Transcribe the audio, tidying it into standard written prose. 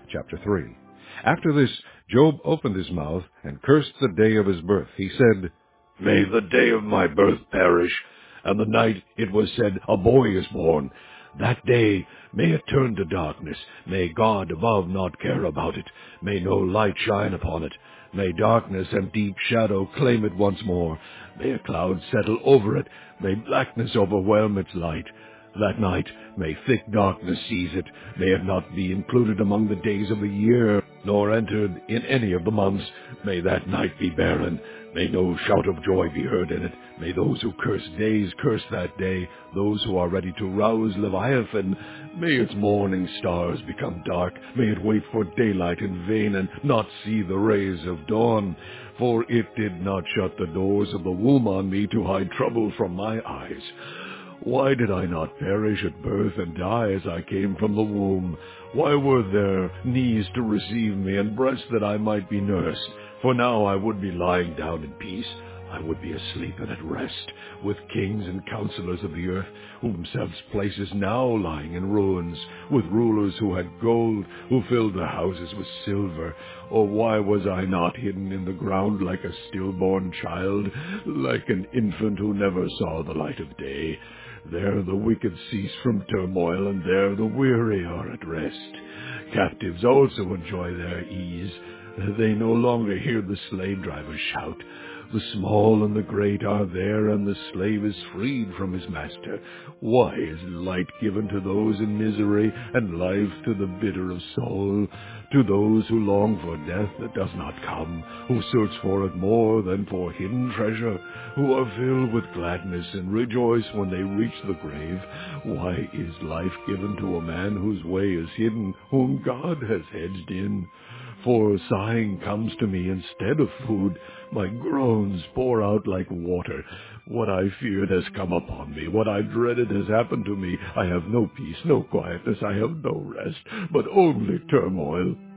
Chapter 3. After this, Job opened his mouth and cursed the day of his birth. He said, "May the day of my birth perish, and the night it was said, a boy is born. That day may it turn to darkness. May God above not care about it. May no light shine upon it. May darkness and deep shadow claim it once more. May a cloud settle over it. May blackness overwhelm its light. That night may thick darkness seize it. May it not be included among the days of the year, nor entered in any of the months. May that night be barren. May no shout of joy be heard in it. May those who curse days curse that day, those who are ready to rouse Leviathan. May its morning stars become dark. May it wait for daylight in vain, and not see the rays of dawn. For it did not shut the doors of the womb on me to hide trouble from my eyes. Why did I not perish at birth and die as I came from the womb? Why were there knees to receive me, and breasts that I might be nursed? For now I would be lying down in peace. I would be asleep and at rest, with kings and counselors of the earth, whomselves place is now lying in ruins, with rulers who had gold, who filled their houses with silver. Or why was I not hidden in the ground like a stillborn child, like an infant who never saw the light of day? There the wicked cease from turmoil, and there the weary are at rest. Captives also enjoy their ease. They no longer hear the slave drivers shout. The small and the great are there, and the slave is freed from his master. Why is light given to those in misery, and life to the bitter of soul? To those who long for death that does not come, who search for it more than for hidden treasure, who are filled with gladness and rejoice when they reach the grave. Why is life given to a man whose way is hidden, whom God has hedged in? For sighing comes to me instead of food. My groans pour out like water. What I feared has come upon me. What I dreaded has happened to me. I have no peace, no quietness. I have no rest, but only turmoil.